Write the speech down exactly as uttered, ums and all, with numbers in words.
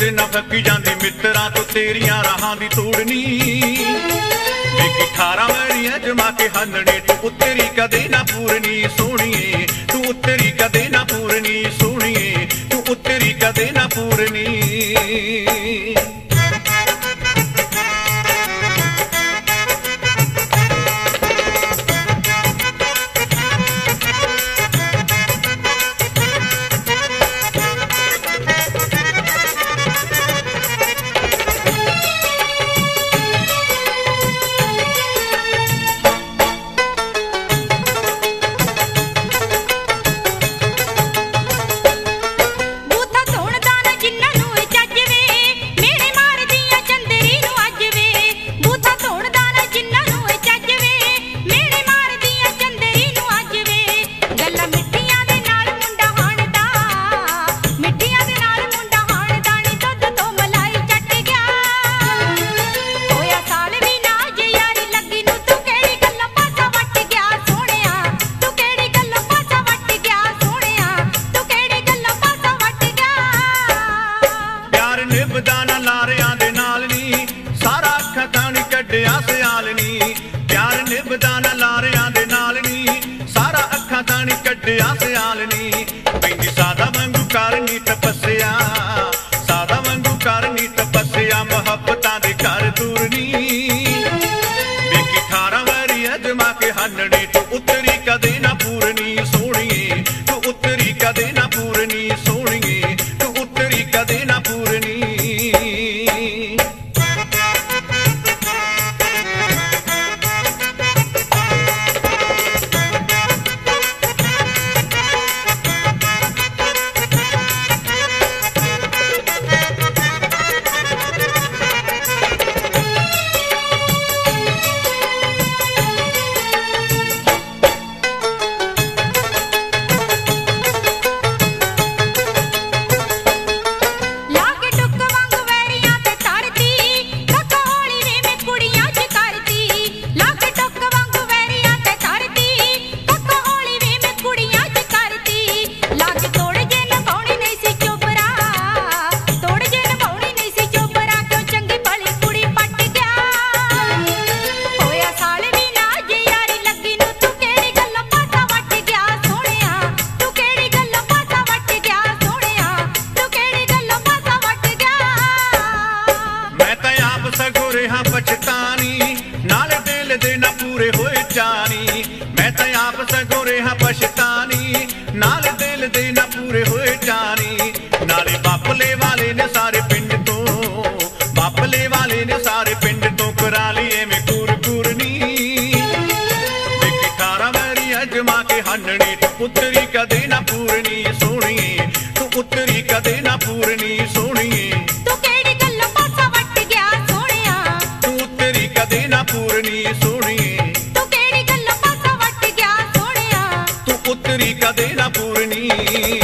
ते ना फकी जांदी मित्रा तो तेरियां राहां दी तोड़नी वेखी ठारा वैरियां जमा के हन्ने तू उत्तरी कदे ना पूरनी सोहणीए तू उत्तरी कदे ना पूरनी सोहणीए तू उत्तरी कदे ना पूरनी। निभदाना लारियां दे नाल नी सारा अखां ताणी कड्डिया सियालनी प्यार निभदाना लारियां दे नाल नी सारा अखां ताणी कड्डिया सियालनी पैंदी सादा वांगू करनी तपस्या सादा वांगू करनी तपस्या मुहब्बतां दे घर दूरनी वेखी ठारा वारी अजमा के हन्ने तू उत्तरी कदे ना पूरनी सोहणीए तू उत्तरी कदे ना पूरनी सोहणीए तू उत्तरी कदे ना पूरनी। पछतानी नाले दिल दे ना पूरे होए जानी मैं तो आप सगों रहा पछतानी नाले दिल दे ना पूरे होए जानी नाले बापले वाले ने सारे पिंड तो बापले वाले ने सारे पिंड तो करा लिए में कूर कूरनी देखी ठारा वैरी अजमा के हन्ने तू उत्तरी कदे ना पूरनी सोहणीए तू उत्तरी कदे ना पूरनी सोहणीए पूरनी सोहणीए तू केड़ी गल्लां पासा वट गया सोहणिया तू उत्तरी कदे ना पूरनी।